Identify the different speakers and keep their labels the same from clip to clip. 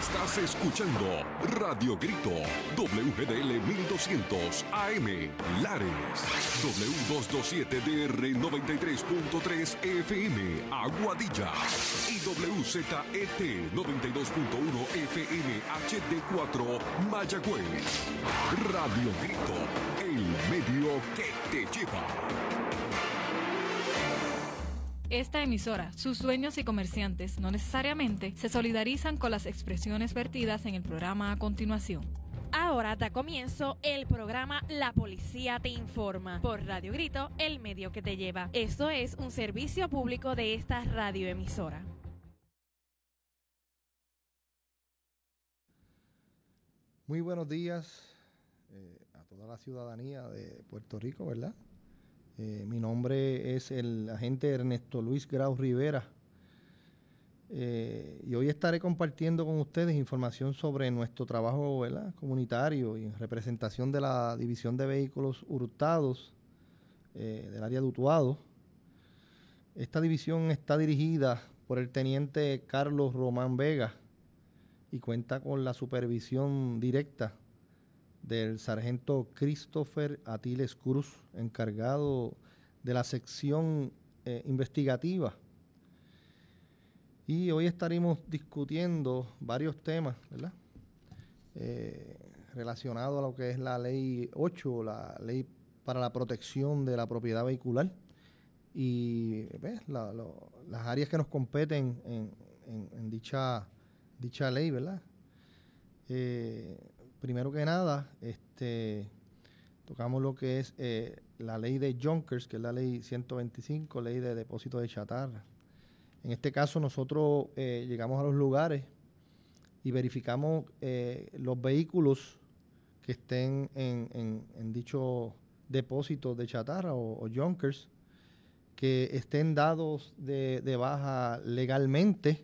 Speaker 1: Estás escuchando Radio Grito, WGDL 1200 AM, Lares, W227DR 93.3 FM, Aguadilla, y WZET 92.1 FM HD4, Mayagüez. Radio Grito, el medio que te lleva.
Speaker 2: Esta emisora, sus dueños y comerciantes no necesariamente se solidarizan con las expresiones vertidas en el programa a continuación.
Speaker 3: Ahora da comienzo el programa La Policía Te Informa por Radio Grito, el medio que te lleva. Esto es un servicio público de esta radioemisora.
Speaker 4: Muy buenos días a toda la ciudadanía de Puerto Rico, ¿verdad? Mi nombre es el agente Ernesto Luis Grau Rivera y hoy estaré compartiendo con ustedes información sobre nuestro trabajo, ¿verdad?, comunitario y en representación de la División de Vehículos Hurtados del área de Utuado. Esta división está dirigida por el teniente Carlos Román Vega y cuenta con la supervisión directa del sargento Christopher Atiles Cruz, encargado de la sección investigativa. Y hoy estaremos discutiendo varios temas, ¿verdad?, relacionados a lo que es la Ley 8, la Ley para la Protección de la Propiedad Vehicular, y las áreas que nos competen en dicha ley, ¿verdad? Primero que nada, tocamos lo que es la ley de Junkers, que es la ley 125, ley de depósito de chatarra. En este caso nosotros llegamos a los lugares y verificamos los vehículos que estén en dicho depósito de chatarra o Junkers, que estén dados de baja legalmente.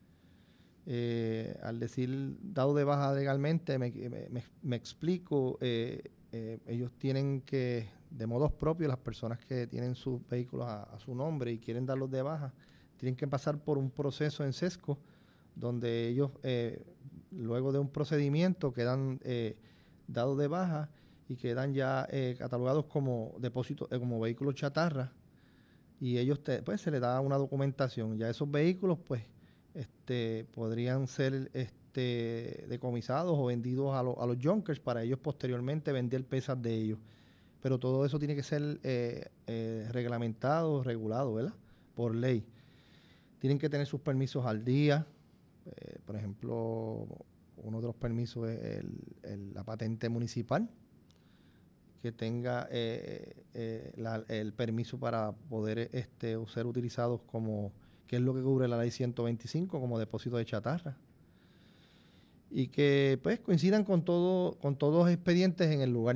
Speaker 4: Al decir dado de baja legalmente, me explico. Ellos tienen que, de modos propios, las personas que tienen sus vehículos a su nombre y quieren darlos de baja, tienen que pasar por un proceso en SESCO, donde ellos, luego de un procedimiento, quedan dados de baja y quedan ya catalogados como depósitos, como vehículos chatarra, y ellos pues se les da una documentación. Ya esos vehículos pues podrían ser decomisados o vendidos a los junkers para ellos posteriormente vender pesas de ellos. Pero todo eso tiene que ser reglamentado, regulado, ¿verdad?, por ley. Tienen que tener sus permisos al día. Por ejemplo, uno de los permisos es la patente municipal, que tenga el permiso para poder ser utilizados como, que es lo que cubre la ley 125, como depósito de chatarra, y que pues coincidan con todos los expedientes en el lugar.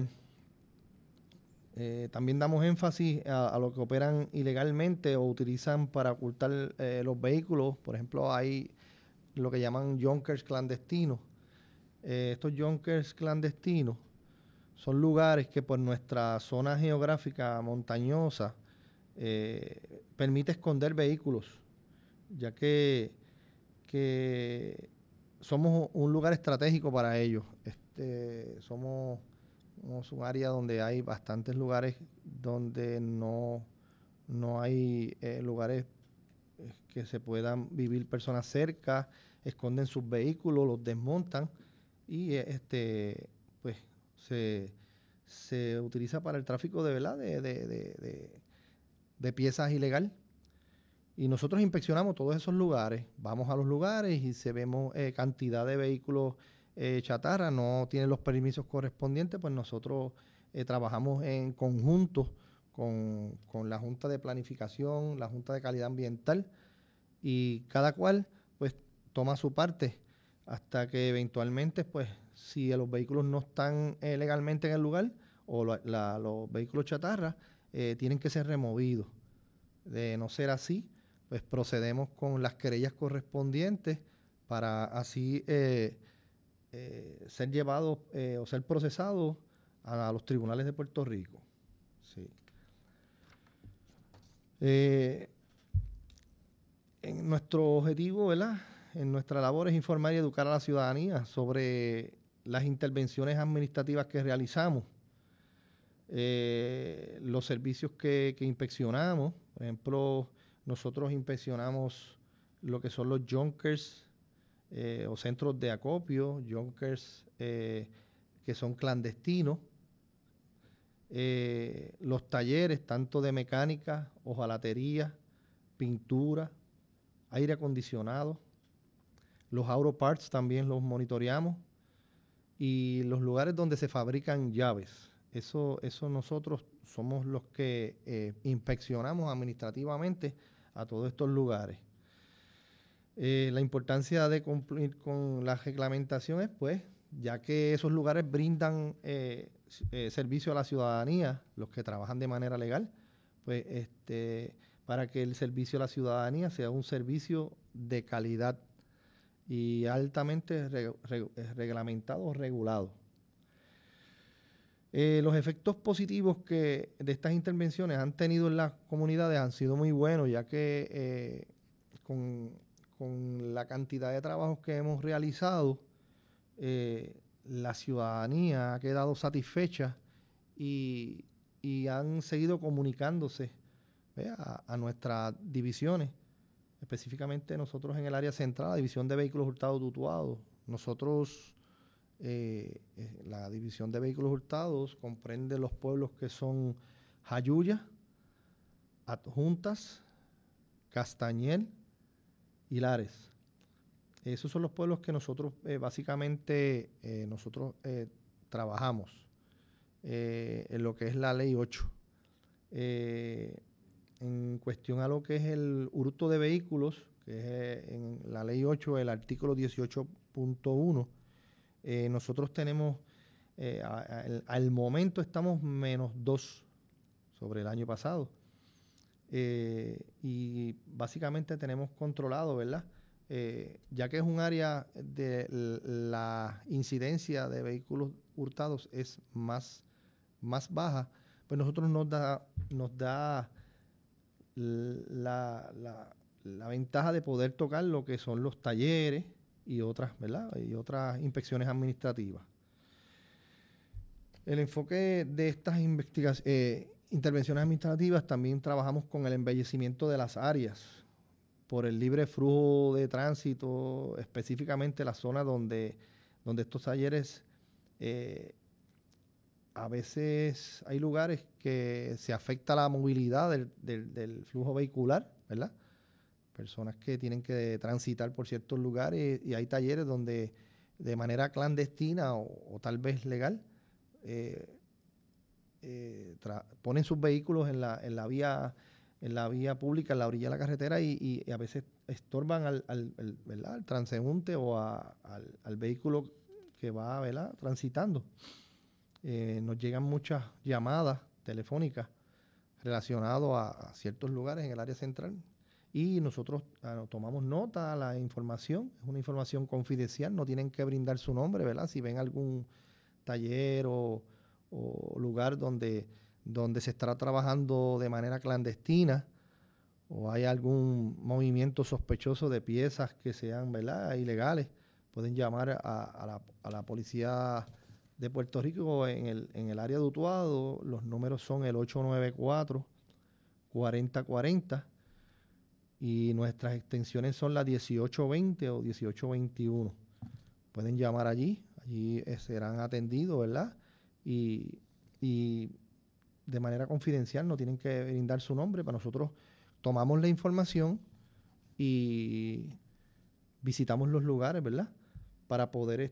Speaker 4: También damos énfasis a los que operan ilegalmente o utilizan para ocultar los vehículos. Por ejemplo, hay lo que llaman junkers clandestinos. Estos junkers clandestinos son lugares que por nuestra zona geográfica montañosa permite esconder vehículos, ya que somos un lugar estratégico para ellos. Somos un área donde hay bastantes lugares donde no hay lugares que se puedan vivir personas cerca, esconden sus vehículos, los desmontan y pues se utiliza para el tráfico de, ¿verdad?, de piezas ilegal. Y nosotros inspeccionamos todos esos lugares, vamos a los lugares y si vemos cantidad de vehículos chatarra, no tienen los permisos correspondientes, pues nosotros trabajamos en conjunto con la Junta de Planificación, la Junta de Calidad Ambiental, y cada cual pues toma su parte hasta que eventualmente, pues si los vehículos no están legalmente en el lugar o los vehículos chatarra tienen que ser removidos. De no ser así, pues procedemos con las querellas correspondientes para así ser llevados o ser procesados a los tribunales de Puerto Rico. Sí. En nuestro objetivo, ¿verdad?, en nuestra labor es informar y educar a la ciudadanía sobre las intervenciones administrativas que realizamos, los servicios que inspeccionamos. Por ejemplo, nosotros inspeccionamos lo que son los junkers o centros de acopio, junkers que son clandestinos, los talleres tanto de mecánica, hojalatería, pintura, aire acondicionado, los auto parts también los monitoreamos, y los lugares donde se fabrican llaves. Eso nosotros somos los que inspeccionamos administrativamente a todos estos lugares. La importancia de cumplir con la reglamentación es, pues, ya que esos lugares brindan servicio a la ciudadanía, los que trabajan de manera legal, pues para que el servicio a la ciudadanía sea un servicio de calidad y altamente reglamentado o regulado. Los efectos positivos que de estas intervenciones han tenido en las comunidades han sido muy buenos, ya que con la cantidad de trabajos que hemos realizado, la ciudadanía ha quedado satisfecha y han seguido comunicándose a nuestras divisiones, específicamente nosotros en el área central, la División de Vehículos Hurtados de Utuado. Nosotros, la División de Vehículos Hurtados comprende los pueblos que son Jayuya, Adjuntas, Castañel y Lares. Esos son los pueblos que nosotros básicamente trabajamos en lo que es la Ley 8. En cuestión a lo que es el hurto de vehículos, que es en la Ley 8, el artículo 18.1, nosotros tenemos, al momento estamos -2 sobre el año pasado. Y básicamente tenemos controlado, ¿verdad? Ya que es un área de la incidencia de vehículos hurtados es más baja, pues nosotros nos da la ventaja de poder tocar lo que son los talleres y otras, ¿verdad? Y otras inspecciones administrativas. El enfoque de estas intervenciones administrativas, también trabajamos con el embellecimiento de las áreas por el libre flujo de tránsito, específicamente la zona donde estos talleres, a veces hay lugares que se afecta la movilidad del flujo vehicular, ¿verdad? Personas que tienen que transitar por ciertos lugares, y hay talleres donde de manera clandestina o tal vez legal ponen sus vehículos en la vía pública, en la orilla de la carretera, y a veces estorban al transeúnte o al vehículo que va, ¿verdad?, transitando. Nos llegan muchas llamadas telefónicas relacionadas a ciertos lugares en el área central, y nosotros tomamos nota de la información. Es una información confidencial, no tienen que brindar su nombre, ¿verdad? Si ven algún taller o lugar donde se estará trabajando de manera clandestina, o hay algún movimiento sospechoso de piezas que sean, ¿verdad?, ilegales, pueden llamar a la policía de Puerto Rico en el área de Utuado. Los números son el 894-4040 y nuestras extensiones son las 1820 o 1821. Pueden llamar allí serán atendidos, ¿verdad? Y de manera confidencial, no tienen que brindar su nombre. Para nosotros tomamos la información y visitamos los lugares, ¿verdad?, para poder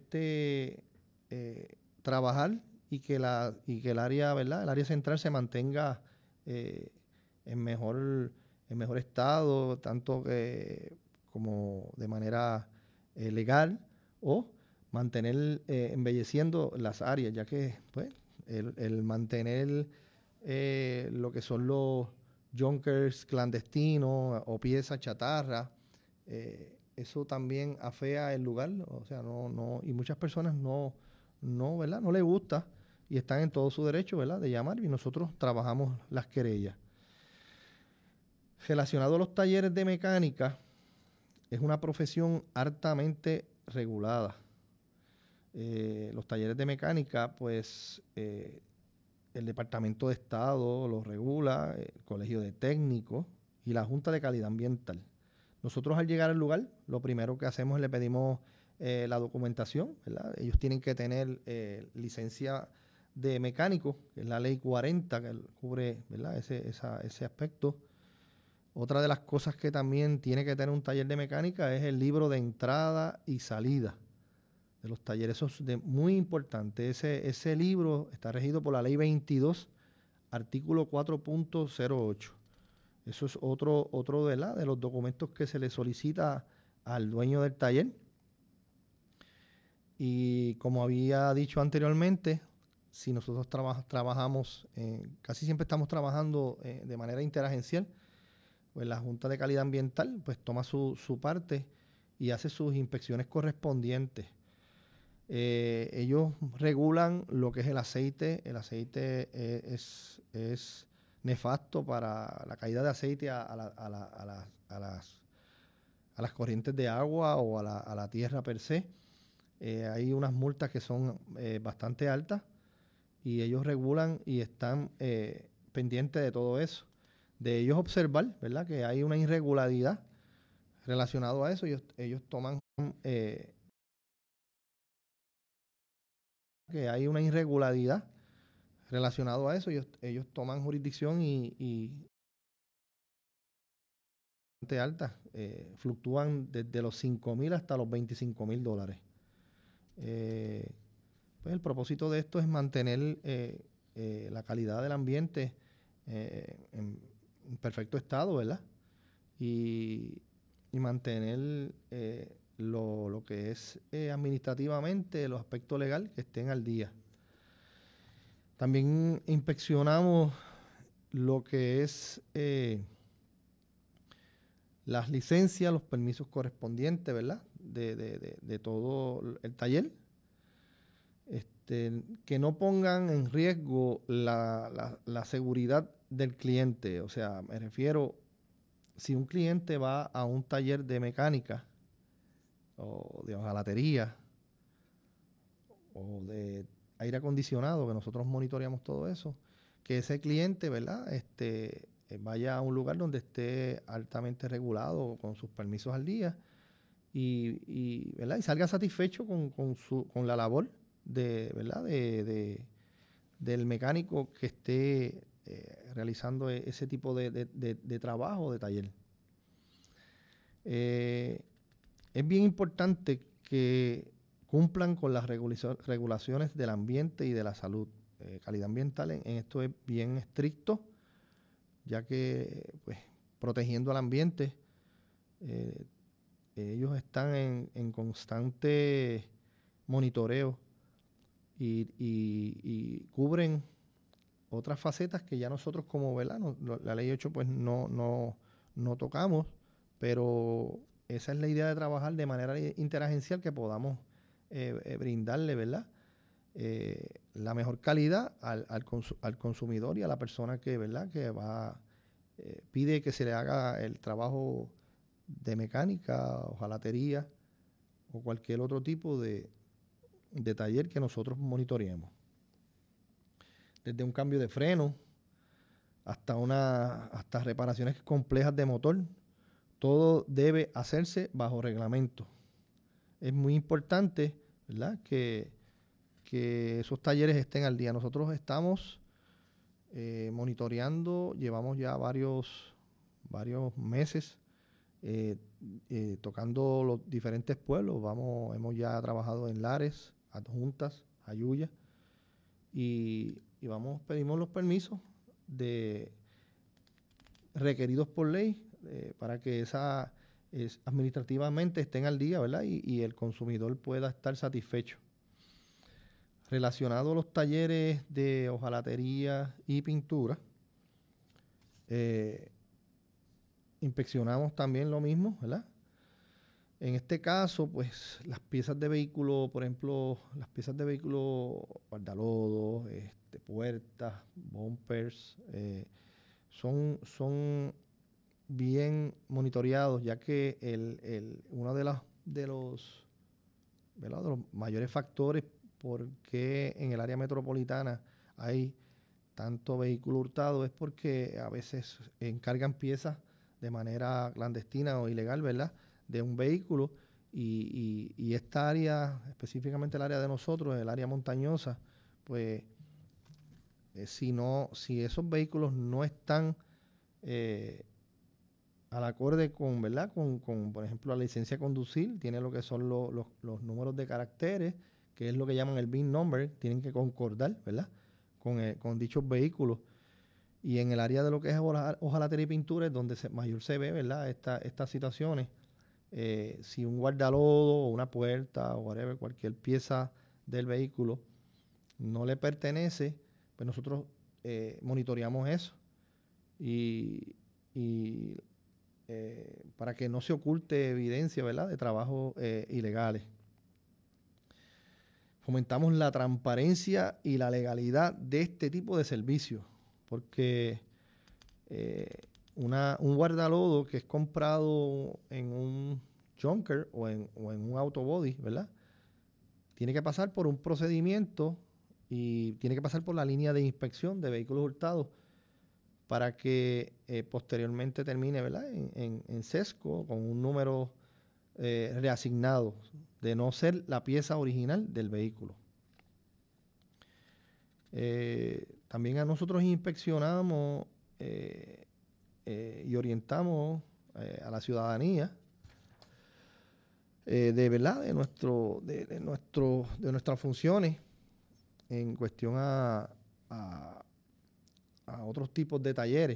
Speaker 4: trabajar y que el área, ¿verdad?, el área central se mantenga en mejor estado, tanto como de manera legal, o mantener embelleciendo las áreas, ya que, pues, el mantener lo que son los junkers clandestinos o piezas chatarra, eso también afea el lugar. O sea, y muchas personas ¿verdad?, no les gusta, y están en todo su derecho, ¿verdad?, de llamar, y nosotros trabajamos las querellas. Relacionado a los talleres de mecánica, es una profesión altamente regulada. Los talleres de mecánica, pues el Departamento de Estado los regula, el Colegio de Técnicos y la Junta de Calidad Ambiental. Nosotros al llegar al lugar, lo primero que hacemos es le pedimos la documentación, ¿verdad? Ellos tienen que tener licencia de mecánico, que es la ley 40, que cubre, ¿verdad?, ese aspecto. Otra de las cosas que también tiene que tener un taller de mecánica es el libro de entrada y salida de los talleres. Eso es muy importante. Ese libro está regido por la ley 22, artículo 4.08. Eso es otro de los documentos que se le solicita al dueño del taller. Y como había dicho anteriormente, si nosotros trabajamos, casi siempre estamos trabajando de manera interagencial, pues la Junta de Calidad Ambiental pues toma su parte y hace sus inspecciones correspondientes. Ellos regulan lo que es el aceite. El aceite es nefasto para la caída de aceite a las corrientes de agua o a la tierra per se. Hay unas multas que son bastante altas y ellos regulan y están pendientes de todo eso. De ellos observar, ¿verdad?, que hay una irregularidad relacionado a eso. Ellos toman que hay una irregularidad relacionado a eso. Ellos toman jurisdicción y altas, fluctúan desde los $5,000 hasta los $25,000. Pues el propósito de esto es mantener la calidad del ambiente en perfecto estado, ¿verdad? Y mantener lo que es administrativamente, los aspectos legales que estén al día. También inspeccionamos lo que es las licencias, los permisos correspondientes, ¿verdad?, de todo el taller. Que no pongan en riesgo la seguridad del cliente. O sea, me refiero, si un cliente va a un taller de mecánica o de hojalatería o de aire acondicionado, que nosotros monitoreamos todo eso, que ese cliente, ¿verdad?, vaya a un lugar donde esté altamente regulado, con sus permisos al día ¿verdad?, y salga satisfecho con la labor ¿verdad?, del mecánico que esté realizando ese tipo de trabajo, de taller. Es bien importante que cumplan con las regulaciones del ambiente y de la salud. Calidad ambiental en esto es bien estricto, ya que pues protegiendo al ambiente, ellos están en constante monitoreo y cubren otras facetas que ya nosotros como, ¿verdad?, la ley 8 pues no tocamos, pero esa es la idea de trabajar de manera interagencial, que podamos brindarle, ¿verdad?, la mejor calidad al consumidor y a la persona que, ¿verdad?, que va pide que se le haga el trabajo de mecánica, hojalatería o cualquier otro tipo de taller que nosotros monitoreemos. Desde un cambio de freno hasta reparaciones complejas de motor, todo debe hacerse bajo reglamento. Es muy importante, ¿verdad?, que esos talleres estén al día. Nosotros estamos monitoreando, llevamos ya varios meses tocando los diferentes pueblos. Hemos ya trabajado en Lares, Adjuntas, Jayuya, y pedimos los permisos requeridos por ley para que administrativamente estén al día, ¿verdad?, y el consumidor pueda estar satisfecho. Relacionado a los talleres de hojalatería y pintura, inspeccionamos también lo mismo, ¿verdad? En este caso, pues las piezas de vehículo, por ejemplo, las piezas de vehículo, guardalodos, puertas, bumpers, son bien monitoreados, ya que uno de los mayores factores por qué en el área metropolitana hay tanto vehículo hurtado es porque a veces encargan piezas de manera clandestina o ilegal, ¿verdad?, de un vehículo, y esta área, específicamente el área de nosotros, el área montañosa, pues si esos vehículos no están al acorde con, ¿verdad?, con, por ejemplo, la licencia de conducir, tiene lo que son los números de caracteres, que es lo que llaman el VIN number, tienen que concordar, ¿verdad?, con dichos vehículos. Y en el área de lo que es hojalatería y pintura es donde mayor se ve, ¿verdad?, estas situaciones. Si un guardalodo o una puerta o whatever, cualquier pieza del vehículo no le pertenece, pues nosotros monitoreamos eso y para que no se oculte evidencia, ¿verdad?, de trabajos ilegales. Fomentamos la transparencia y la legalidad de este tipo de servicios, porque un guardalodo que es comprado en un junker o en un autobody, ¿verdad?, tiene que pasar por un procedimiento y tiene que pasar por la línea de inspección de vehículos hurtados para que posteriormente termine, ¿verdad?, en sesco con un número reasignado de no ser la pieza original del vehículo. También a nosotros inspeccionamos y orientamos a la ciudadanía de verdad de nuestras funciones en cuestión a otros tipos de talleres.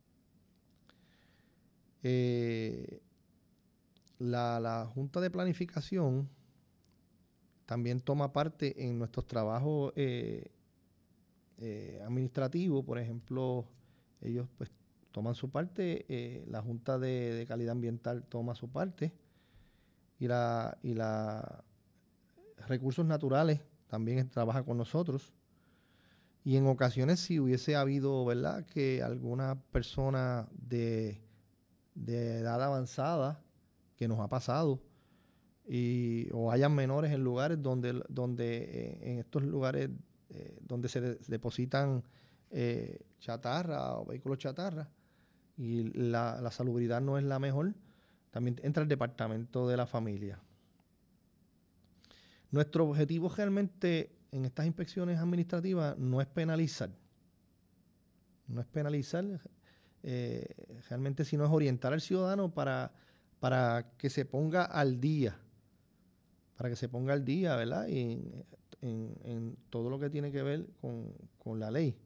Speaker 4: La Junta de Planificación también toma parte en nuestros trabajos administrativos. Por ejemplo, ellos pues toman su parte, la Junta de Calidad Ambiental toma su parte, y la Recursos Naturales también trabaja con nosotros. Y en ocasiones, si hubiese habido, ¿verdad?, que alguna persona de edad avanzada, que nos ha pasado, o hayan menores en lugares donde en estos lugares donde se depositan chatarra o vehículos chatarra, y la salubridad no es la mejor, también entra el departamento de la familia. Nuestro objetivo realmente en estas inspecciones administrativas no es penalizar. Realmente, sino es orientar al ciudadano para que se ponga al día. ¿Verdad?, en todo lo que tiene que ver con la ley.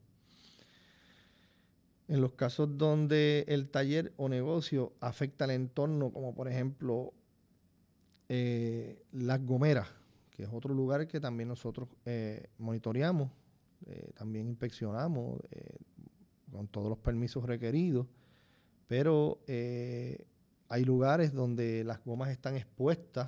Speaker 4: En los casos donde el taller o negocio afecta al entorno, como por ejemplo Las Gomeras, que es otro lugar que también nosotros monitoreamos, también inspeccionamos con todos los permisos requeridos, pero hay lugares donde las gomas están expuestas.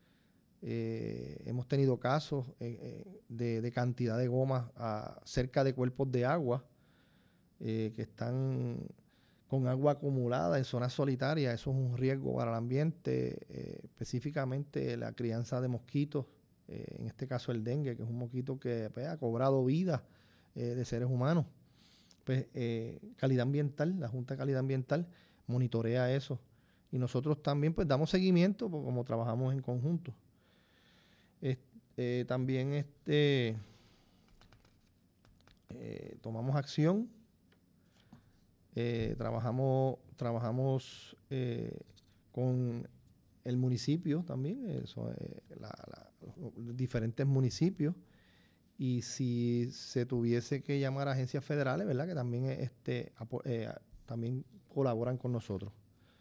Speaker 4: Hemos tenido casos de cantidad de gomas cerca de cuerpos de agua que están con agua acumulada en zonas solitarias. Eso es un riesgo para el ambiente, específicamente la crianza de mosquitos, en este caso el dengue, que es un mosquito que pues, ha cobrado vida de seres humanos. Pues calidad ambiental, la Junta de Calidad Ambiental monitorea eso, y nosotros también pues damos seguimiento como trabajamos en conjunto. También tomamos acción, trabajamos con el municipio también, los diferentes municipios, y si se tuviese que llamar a agencias federales, ¿verdad?, que también también colaboran con nosotros.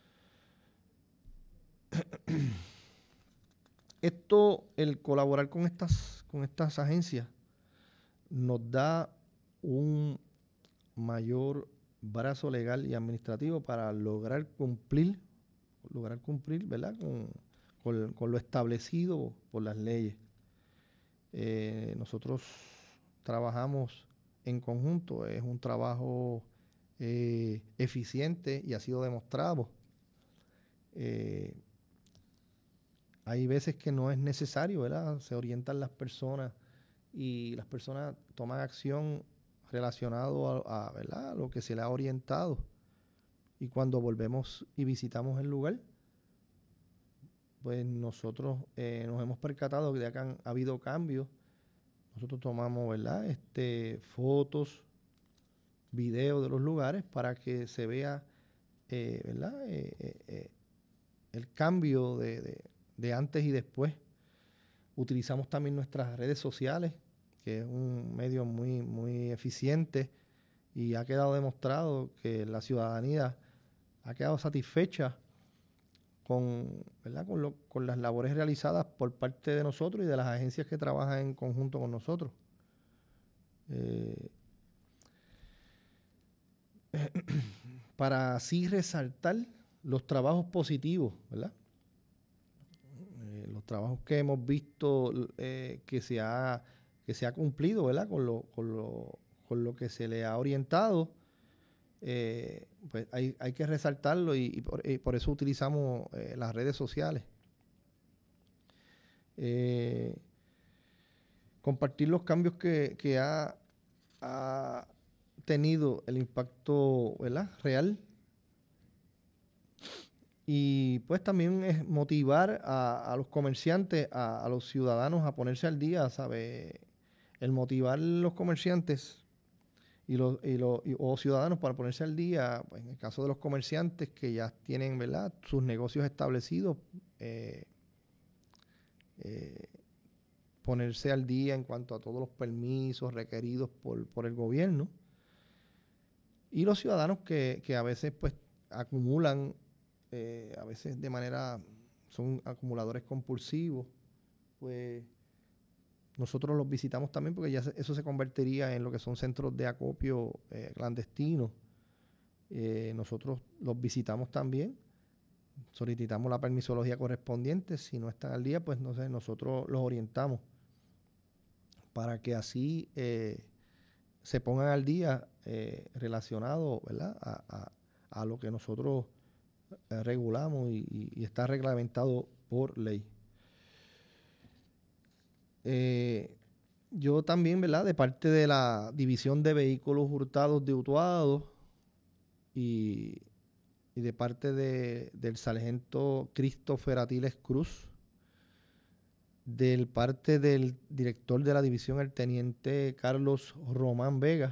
Speaker 4: El colaborar con estas agencias nos da un mayor brazo legal y administrativo para lograr cumplir, ¿verdad?, con lo establecido por las leyes. Nosotros trabajamos en conjunto, es un trabajo eficiente y ha sido demostrado. Hay veces que no es necesario, ¿verdad? Se orientan las personas y las personas toman acción relacionado a ¿verdad? A lo que se le ha orientado. Y cuando volvemos y visitamos el lugar, pues nosotros nos hemos percatado que ya que ha habido cambios. Nosotros tomamos, ¿verdad? Fotos, videos de los lugares para que se vea, ¿verdad? El cambio de antes y después. Utilizamos también nuestras redes sociales, que es un medio muy, muy eficiente, y ha quedado demostrado que la ciudadanía ha quedado satisfecha con, ¿verdad? con las labores realizadas por parte de nosotros y de las agencias que trabajan en conjunto con nosotros. Para así resaltar los trabajos positivos, ¿verdad? Los trabajos que hemos visto que se ha cumplido, ¿verdad? Con lo que se le ha orientado. Pues hay que resaltarlo y por eso utilizamos las redes sociales. Compartir los cambios que ha tenido el impacto, ¿verdad? Real. Y pues también es motivar a los comerciantes, a los ciudadanos a ponerse al día, ¿sabe? El motivar a los comerciantes o ciudadanos para ponerse al día, pues en el caso de los comerciantes que ya tienen, ¿verdad? Sus negocios establecidos, ponerse al día en cuanto a todos los permisos requeridos por el gobierno. Y los ciudadanos que a veces pues acumulan, a veces son acumuladores compulsivos, pues nosotros los visitamos también porque ya eso se convertiría en lo que son centros de acopio clandestinos. Nosotros los visitamos también, solicitamos la permisología correspondiente. Si no están al día, pues no sé, nosotros los orientamos para que así se pongan al día relacionado, ¿verdad? A lo que nosotros regulamos y está reglamentado por ley. Yo también, ¿verdad? De parte de la División de Vehículos Hurtados de Utuado y de parte del sargento Christopher Atiles Cruz, del parte del director de la división, el teniente Carlos Román Vega,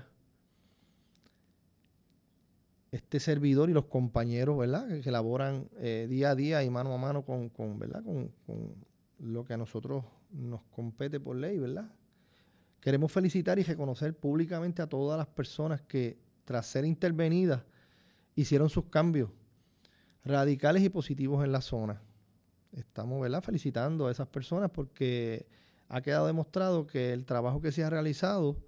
Speaker 4: este servidor y los compañeros, ¿verdad? Que laboran día a día y mano a mano ¿verdad? Con lo que a nosotros nos compete por ley, ¿verdad? Queremos felicitar y reconocer públicamente a todas las personas que, tras ser intervenidas, hicieron sus cambios radicales y positivos en la zona. Estamos, ¿verdad?, felicitando a esas personas porque ha quedado demostrado que el trabajo que se ha realizado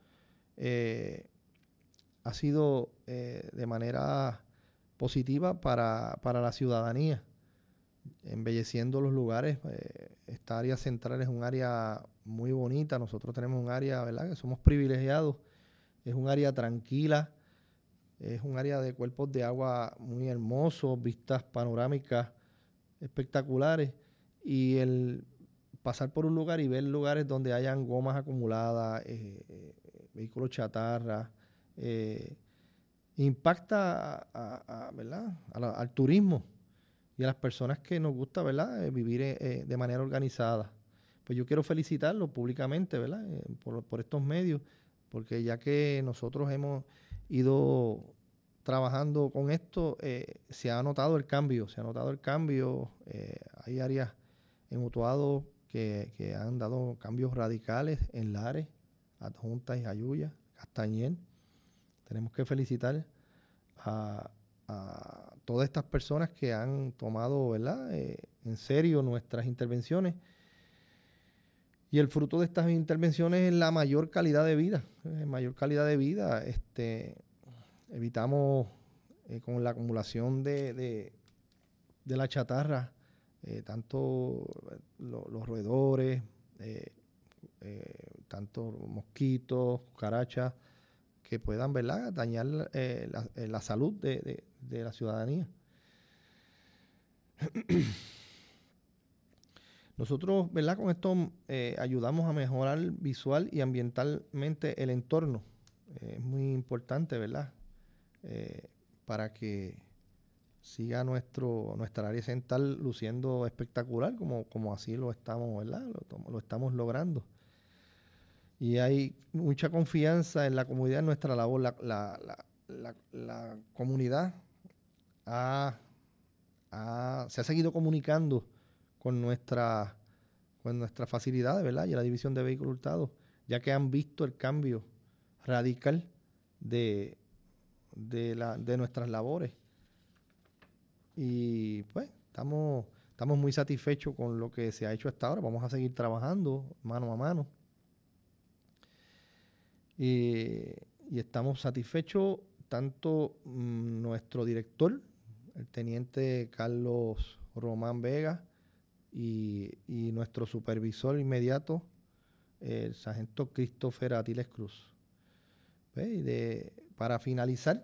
Speaker 4: ha sido de manera positiva para la ciudadanía, embelleciendo los lugares. Esta área central es un área muy bonita. Nosotros tenemos un área, ¿verdad?, que somos privilegiados. Es un área tranquila, es un área de cuerpos de agua muy hermosos, vistas panorámicas espectaculares, y el pasar por un lugar y ver lugares donde hayan gomas acumuladas, vehículos chatarra, impacta ¿verdad?, al turismo y a las personas que nos gusta, ¿verdad?, vivir de manera organizada. Pues yo quiero felicitarlo públicamente, ¿verdad?, por estos medios, porque ya que nosotros hemos ido trabajando con esto, se ha notado el cambio. Hay áreas en Utuado que han dado cambios radicales en Lares, Adjuntas y Jayuya, Castañer. Tenemos que felicitar a todas estas personas que han tomado, ¿verdad?, en serio nuestras intervenciones. Y el fruto de estas intervenciones es la mayor calidad de vida. Evitamos con la acumulación de la chatarra, tanto los roedores, tanto mosquitos, cucarachas, que puedan, ¿verdad?, dañar la salud de la ciudadanía. Nosotros, ¿verdad?, con esto ayudamos a mejorar visual y ambientalmente el entorno. Es muy importante, ¿verdad?, para que siga nuestra área central luciendo espectacular, como así lo estamos, ¿verdad?, lo estamos logrando. Y hay mucha confianza en la comunidad, en nuestra labor. La comunidad se ha seguido comunicando con nuestras facilidades, ¿verdad?, y la División de Vehículos Hurtados, ya que han visto el cambio radical de nuestras labores. Y pues estamos muy satisfechos con lo que se ha hecho hasta ahora. Vamos a seguir trabajando mano a mano. Y estamos satisfechos, tanto nuestro director, el teniente Carlos Román Vega, y nuestro supervisor inmediato, el sargento Christopher Atiles Cruz. Para finalizar,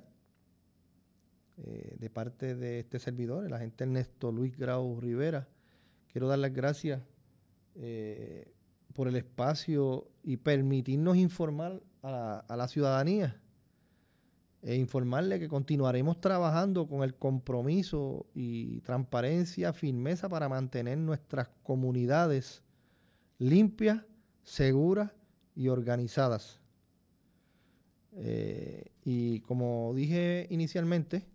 Speaker 4: de parte de este servidor, el agente Ernesto Luis Grau Rivera, quiero dar las gracias por el espacio y permitirnos informar a la ciudadanía e informarle que continuaremos trabajando con el compromiso y transparencia, firmeza para mantener nuestras comunidades limpias, seguras y organizadas. Y como dije inicialmente,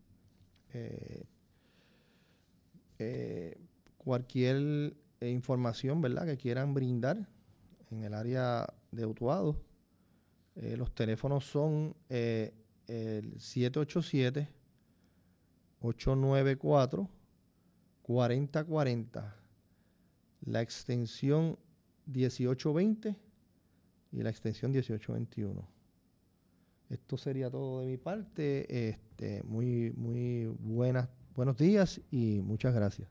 Speaker 4: cualquier información, ¿verdad?, que quieran brindar en el área de Utuado, los teléfonos son el 787-894-4040, la extensión 1820 y la extensión 1821. Esto sería todo de mi parte. Muy buenos días y muchas gracias.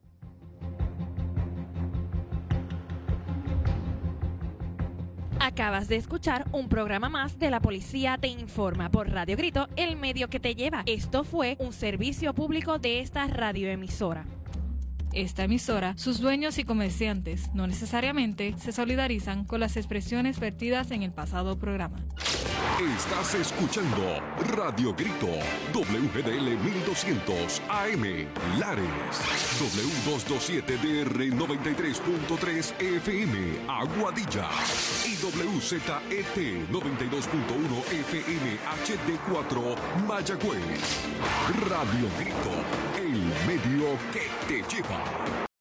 Speaker 3: Acabas de escuchar un programa más de La Policía Te Informa por Radio Grito, el medio que te lleva. Esto fue un servicio público de esta radioemisora.
Speaker 2: Esta emisora, sus dueños y comerciantes no necesariamente se solidarizan con las expresiones vertidas en el pasado programa.
Speaker 1: Estás escuchando Radio Grito, WGDL 1200 AM, Lares, W227DR 93.3 FM, Aguadilla, y WZET 92.1 FM HD4, Mayagüez. Radio Grito, el medio que te lleva.